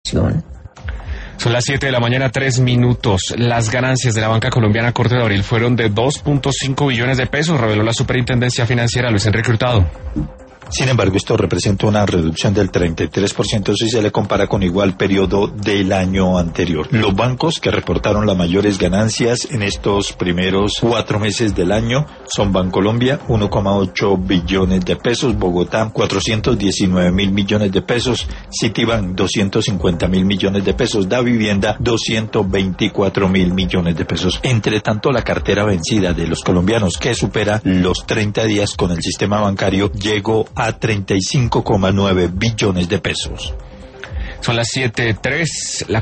inflación. Son las 7 de la mañana, 3 minutos. Las ganancias de la banca colombiana Corte de Abril fueron de 2.5 billones de pesos, reveló la Superintendencia Financiera. Luis Enrique Hurtado. Sin embargo, esto representa una reducción del 33% si se le compara con igual periodo del año anterior. Los bancos que reportaron las mayores ganancias en estos primeros 4 meses del año son Bancolombia, 1,8 billones de pesos, Bogotá, 419.000 millones de pesos, Citibank, 250.000 millones de pesos, Davivienda, 224.000 millones de pesos. Entre tanto, la cartera vencida de los colombianos, que supera los 30 días con el sistema bancario, llegó a 35,9 billones de pesos. Son las 7:03. La